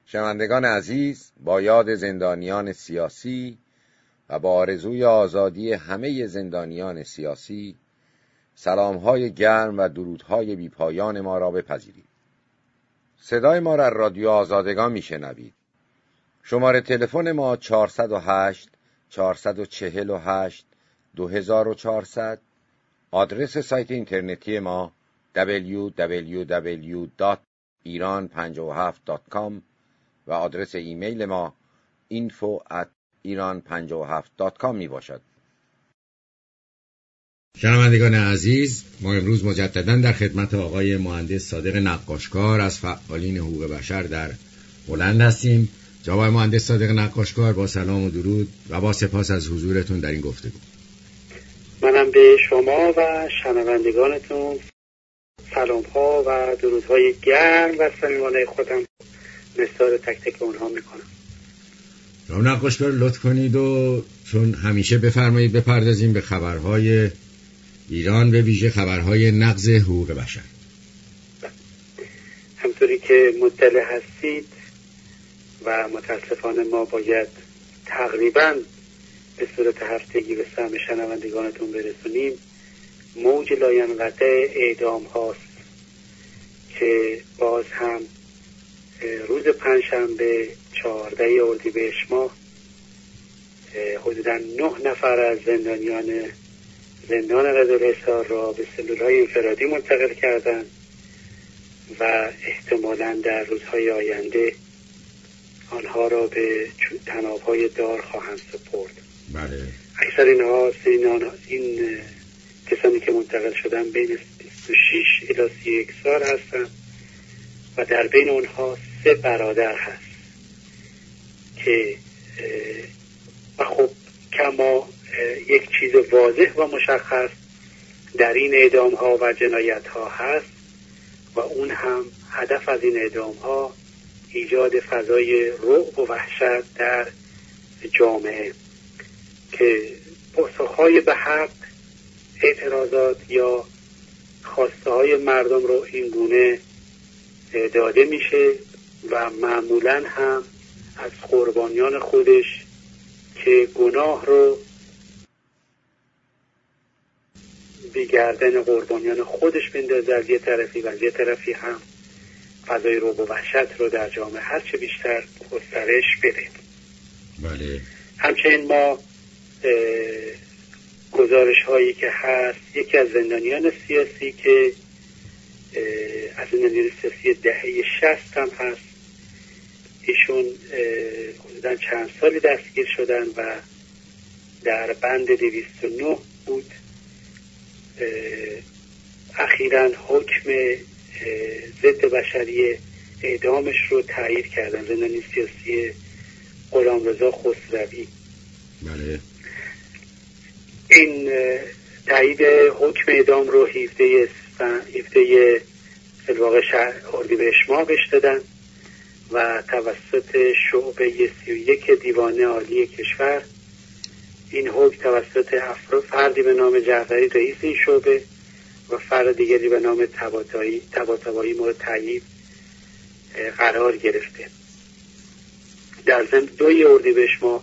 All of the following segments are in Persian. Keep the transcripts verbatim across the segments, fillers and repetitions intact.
شنوندگان عزیز، با یاد زندانیان سیاسی و با آرزوی آزادی همه زندانیان سیاسی، سلام‌های گرم و درودهای بی‌پایان ما را بپذیرید. صدای ما را از رادیو آزادگان میشنوید. شماره تلفن ما چهارصد و هشت چهارصد و چهل و هشت دو هزار و چهارصد، آدرس سایت اینترنتی ما دبلیو دبلیو دبلیو دات ایران پنجاه و هفت دات کام و آدرس ایمیل ما اینفو ات ایران پنجاه و هفت دات کام می باشد. شنوندگان عزیز، ما امروز مجددا در خدمت آقای مهندس صادق نقاشکار از فعالین حقوق بشر در هلند هستیم. جناب مهندس صادق نقاشکار، با سلام و درود و با سپاس از حضورتون در این گفتگو. منم به شما و شنوندگانتون سلام ها و درودهای گرم و صمیمانه خودم نثار تک تک اونها میکنم. جناب نقاشکار، لطف کنید و چون همیشه بفرمایید بپردازیم به خبرهای ایران، به ویژه خبرهای نقض حقوق بشر. همطوری که مطلع هستید و متاسفانه ما باید تقریباً به صورت هفتگی به سهم شنوندگانتون برسونیم، موج لاینقطع اعدام هاست که باز هم روز پنجشنبه چهاردهم اردیبهشت ماه حدوداً نه نفر از زندانیان زندان رضاالحصار را به سلول‌های انفرادی منتقل کردند و احتمالاً در روزهای آینده آنها را به طناب‌های دار خواهند سپرد. بله. اکثر اینها این, این کسانی که منتقل شدن بین بیست و شش الی سی و یک سال هستند و در بین اونها سه برادر هست که و خب کما یک چیز واضح و مشخص در این اعدام ها و جنایت ها هست و اون هم هدف از این اعدام ها ایجاد فضای رعب و وحشت در جامعه که پاسخهای به حق، اعتراضات یا خواسته های مردم رو این گونه داده میشه و معمولا هم از قربانیان خودش که گناه رو به گردن قربانیان خودش بندازه از یه طرفی و از یه طرفی هم فضای رعب و وحشت رو در جامعه هرچه بیشتر گسترش بده. بله. همچنین ما گزارش هایی که هست، یکی از زندانیان سیاسی که از زندانیان سیاسی دهه شصت هم هست، ایشون حدوداً چند سالی دستگیر شدن و در بند دویست و نه بود. اخیراً حکم ضد بشری اعدامش رو تایید کردن. زندانی سیاسی غلامرضا خسروی. بله. این تایید حکم اعدام رو هفده هفده الواقع اردیبهشت ماه بهش دادن و توسط شعبه سی و یک دیوان عالی کشور این حکم توسط افراد فردی به نام جعفری رئیس این شعبه و فرد دیگری به نام طباطبایی طباطبایی مورد تایید قرار گرفته. در ضمن دوی اردیبهشت ماه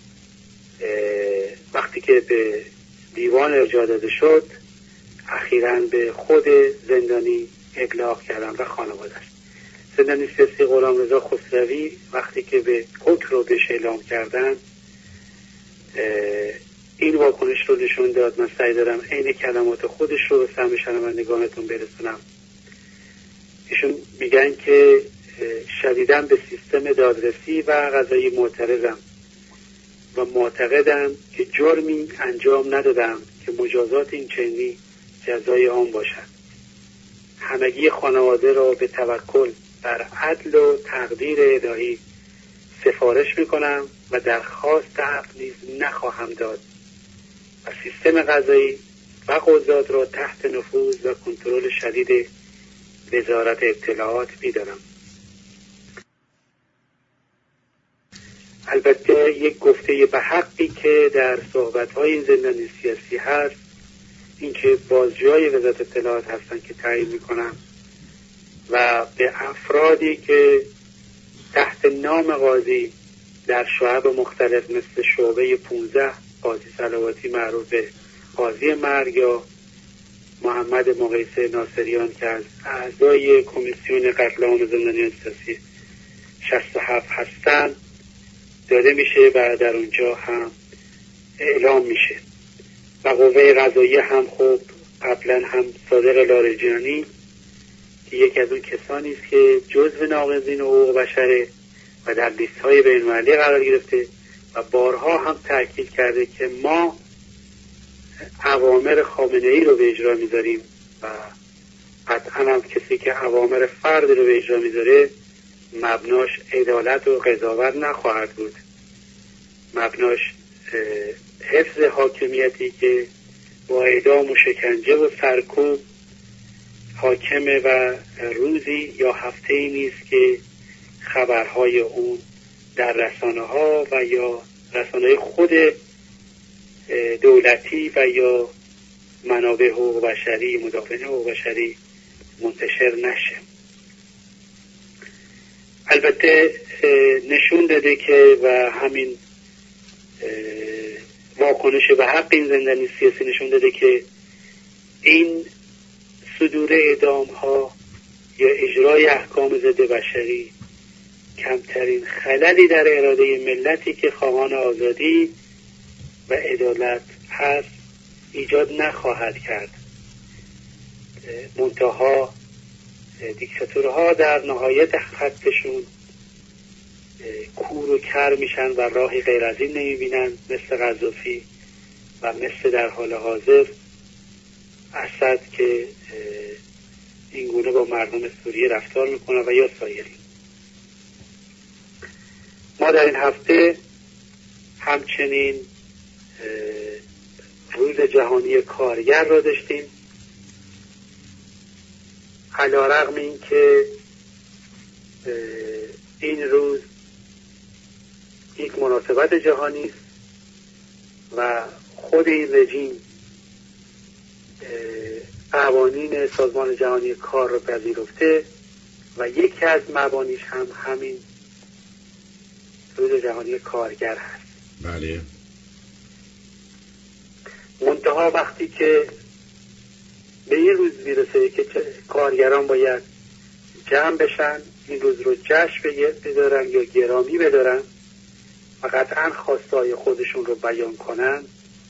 وقتی که به دیوان ارجاع داده شد، اخیراً به خود زندانی ابلاغ کردن و خانواده‌اش. زندانی سیاسی غلامرضا خسروی وقتی که به حکم رو بهش اعلام کردن این واکنش رو نشون داد. من سعی دارم عین کلمات خودش رو به سهم شنوندگانتون برسونم. ایشون میگن که شدیداً به سیستم دادرسی و قضایی معترضم و معتقدم که جرمی انجام ندادم که مجازات این چنینی جزای آن باشد. همگی خانواده را به توکل بر عدل و تقدیر الهی سفارش میکنم و درخواست عفو نیز نخواهم داد و سیستم قضایی و قضات را تحت نفوذ و کنترل شدید وزارت اطلاعات میدارم. البته یک گفته به حقی که در صحبت‌های این زندانی سیاسی هست این که بازجوی وزارت اطلاعات هستن که تعیین میکنن و به افرادی که تحت نام قاضی در شعب مختلف مثل شعبه پونزده قاضی صلواتی معروف به قاضی مرگ یا محمد مقیس ناصریان که از اعضای کمیسیون قتل عام زندانیان سیاسی شصت و هفت هستند داده میشه و در اونجا هم اعلام میشه. و قوه قضاییه هم خب قبلا هم صادق لاریجانی که یکی از اون کسانی است که جزو ناقضین حقوق بشره و در لیست های بین‌المللی قرار گرفته و بارها هم تاکید کرده که ما اوامر خامنه ای رو به اجرا میذاریم و قطعا هم کسی که اوامر فرد رو به اجرا میذاره مبناش عدالت و قضاوت نخواهد بود، مبناش حفظ حاکمیتی که با اعدام و شکنجه و سرکوب حاکمه و روزی یا هفته‌ای نیست که خبرهای اون در رسانه ها و یا رسانه خود دولتی و یا منابع حقوق بشری مدافعین حقوق بشری منتشر نشه. البته نشون داده که و همین واکنش به حق این زندانی سیاسی نشون داده که این صدور اعدام ها یا اجرای احکام ضد بشری کمترین خللی در اراده ملتی که خواهان آزادی و عدالت هست ایجاد نخواهد کرد. منتها دیکتاتورها در نهایت خطشون کور و کر میشن و راهی غیر از این نمیبینن، مثل قذافی و مثل در حال حاضر اسد که این گونه با مردم سوریه رفتار میکنه و یا سایری. ما در این هفته همچنین روز جهانی کارگر را داشتیم. علی‌رغم این که این روز یک مناسبت جهانی است و خود این رژیم قوانین سازمان جهانی کار را پذیرفته و یکی از مبانیش هم همین روز جهانی کارگر هست. بله. منتها وقتی که به این روز میرسه که کارگران باید جمع بشن، این روز رو جشن بدارن یا گرامی بدارن و قطعا خواستای خودشون رو بیان کنن،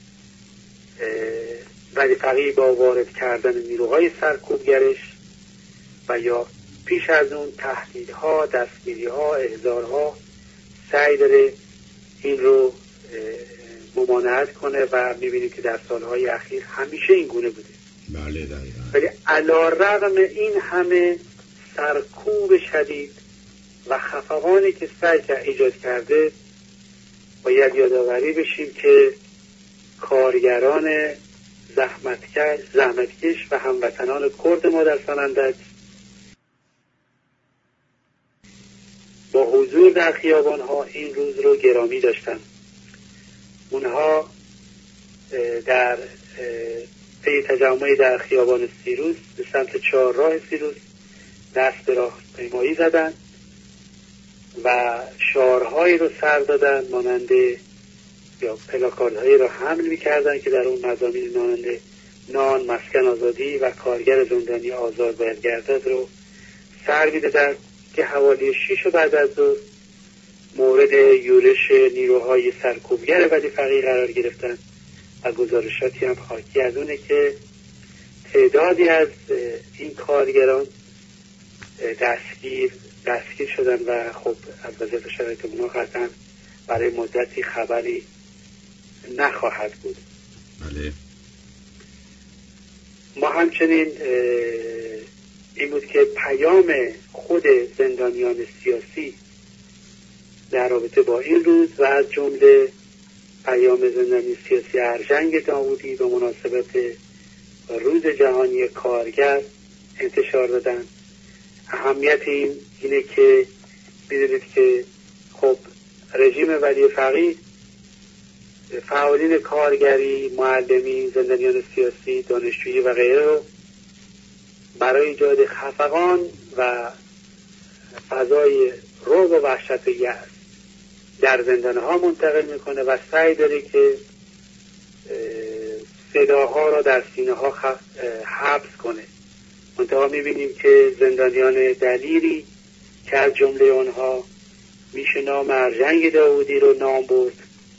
ولی فقیه با وارد کردن نیروهای سرکوبگرش و یا پیش از اون تهدیدها، دستگیریها، احضارها سعی داره این رو ممانعت کنه و میبینیم که در سالهای اخیر همیشه این گونه بوده. بله دقیقا. ولی علی‌رغم این همه سرکوب شدید و خفقانی که سعی ایجاد کرده باید یادآوری بشیم که کارگران زحمتکش زحمتکش و هموطنان کرد ما در سنندج با حضور در خیابان‌ها این روز رو گرامی داشتن. اونها در پی تجمعی در خیابان سیروس به سمت چهارراه سیروس دست به راهپیمایی زدن و شعارهایی رو سر دادن مانند یا پلاکاردهایی رو حمل می‌کردن که در اون مضامین مانند نان، مسکن آزادی و کارگر زندانی آزاد باید گردد رو سر می‌دادن که حوالی شیش بعد از ظهر مورد یورش نیروهای سرکوبگر ولی فقیه قرار گرفتن و گزارشاتی هم حاکی از اونه که تعدادی از این کارگران دستگیر دستگیر شدن و خب از وضعیت شرایط اونا قطعا برای مدتی خبری نخواهد بود. بله. ما همچنین این بود که پیام خود زندانیان سیاسی در رابطه با این روز و از جمله پیام زندانی سیاسی ارژنگ داوودی به مناسبت روز جهانی کارگر انتشار دادن. اهمیت این اینه که می‌دونید که خب رژیم ولی فقیه فعالین کارگری، معلمین، زندانیان سیاسی، دانشجویی و غیره رو برای ایجاد خفقان و فضای رعب و وحشت و یأس در زندانها منتقل میکنه و سعی داره که صداها را در سینه ها حبس کنه. منتها میبینیم که زندانیان دلیری که از جمله اونها میشه نام ارجنگ داوودی رو نام برد،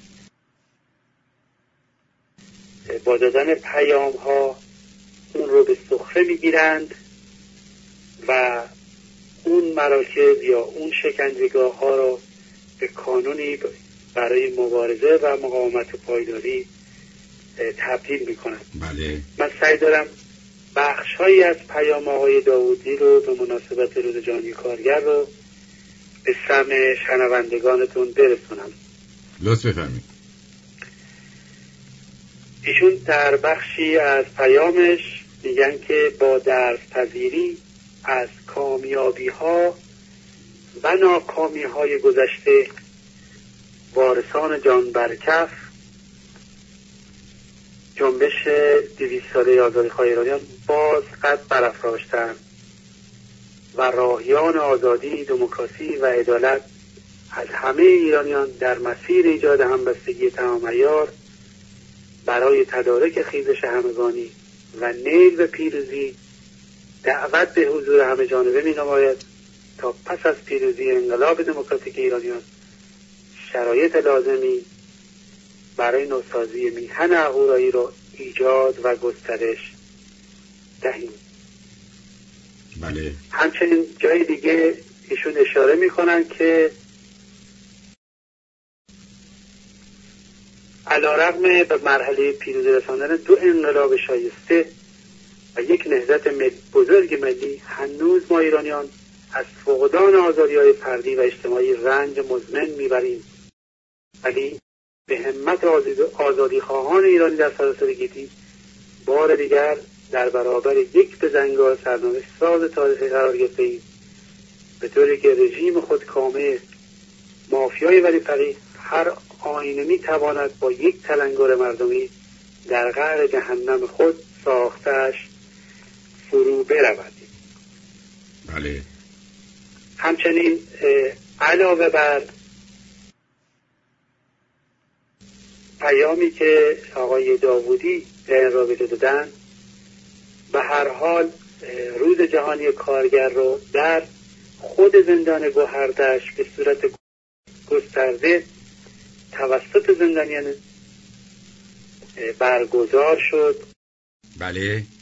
با دادن پیام ها اون رو به سخره میگیرند و اون مراکز یا اون شکنجهگاه ها رو به کانونی برای مبارزه و مقاومت پایداری تبدیل میکنند. بله. من سعی دارم بخش هایی از پیام آقای داوودی رو به مناسبت روز جهانی کارگر رو به سمع شنوندگانتون برسونم. لطف بفرمایید. ایشون در بخشی از پیامش میگن که با درس پذیری از کامیابی ها و ناکامی های گذشته وارثان جان برکف جنبش دویست ساله آزادیخواه ایرانیان باز قد برافراشتند و راهیان آزادی، دموکراسی و عدالت از همه ایرانیان در مسیر ایجاد همبستگی تمام عیار برای تدارک خیزش همگانی و نیل به پیروزی دعوت به حضور همه جانبه می نماید تا پس از پیروزی انقلاب دموکراتیک ایرانیان شرایط لازمی برای نوسازی میهن اهورایی را ایجاد و گسترش دهیم. بله. همچنین جای دیگه ایشون اشاره میکنن که علیرغم به مرحله پیروزی رساندن دو انقلاب شایسته و یک نهضت بزرگ ملی، هنوز ما ایرانیان از فقدان آزادی‌های فردی و اجتماعی رنج مزمن میبریم، ولی به همت آزادی خواهان ایرانی در سراسر گیتی بار دیگر در برابر یک بزنگاه سرنوشت ساز تاریخی قرار گرفته‌ایم، به طوری که رژیم خودکامه مافیای ولی فقیه هر آینه می تواند با یک تلنگر مردمی در قعر جهنم خود ساختش فرو برود. بله. همچنین علاوه بر پیامی که آقای داوودی در این رابطه دادن، به هر حال روز جهانی کارگر رو در خود زندان گوهردشت به صورت گسترده توسط زندانیان برگزار شد. بله.